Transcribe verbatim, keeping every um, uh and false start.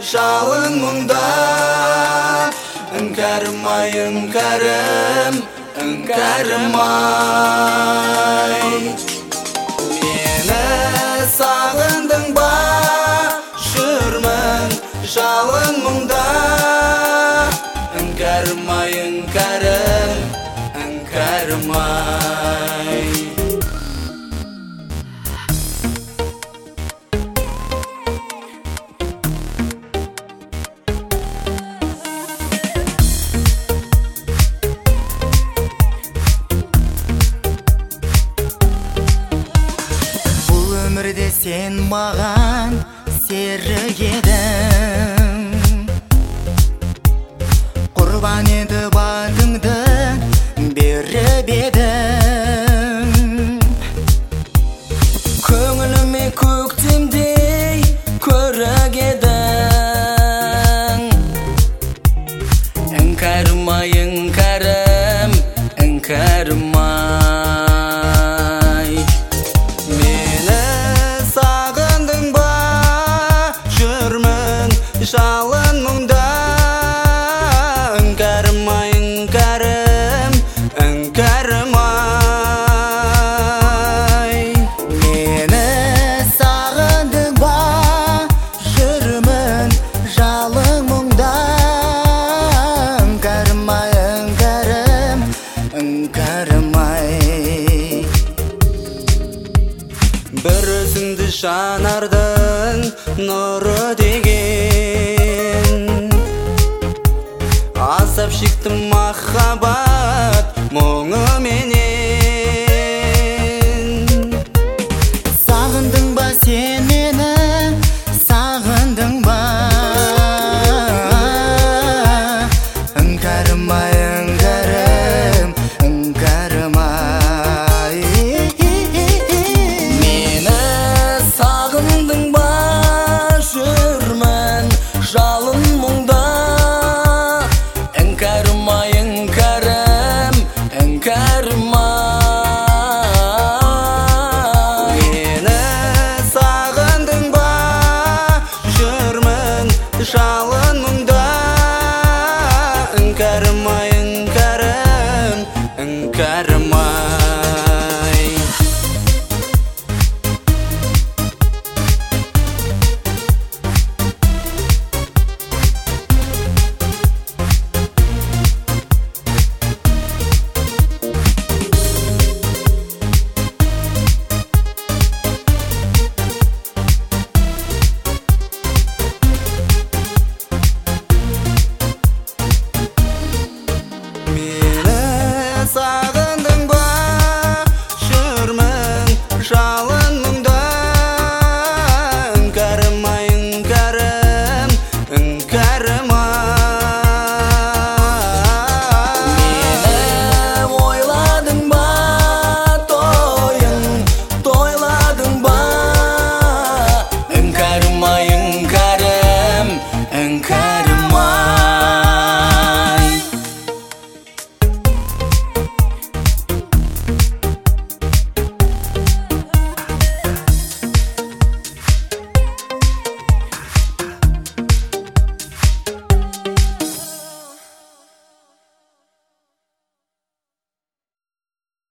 жалын мұңда. Іңкәрім-ай, іңкәрім, іңкәрім-ай. Мені сағындың ба, жүрмін жалын мұңда. Іңкәрім-ай, іңкәрім, іңкәрім-ай. Өмірде сен маған серік едің, құрбан етіп атыңды беріп едің. Көңіліме көктемдей көрік едің. Іңкәрім-ай, іңкәрім, іңкәрім-ай. Жалын мұңда. Іңкәрім-ай, іңкәрім, іңкәрім-ай. Мені сағындың ба, жүрмін жалын мұңда. Іңкәрім-ай, іңкәрім, іңкәрім-ай. Бір өзіңді жанардың нұры деген, азап шектім махаббат мұңы менен. Сағындың ба сен мені, сағындың ба. Іңкәрім-ай, іңкәрім, іңкәрім-ай. Мені сағындың ба, жүрмін жалын мұңда. Іңкәрім-ай, іңкәрім, іңкәрім-ай. Мені сағындың ба, жүрмін жалын мұңда. Іңкәрім-ай, іңкәрім, іңкәрім.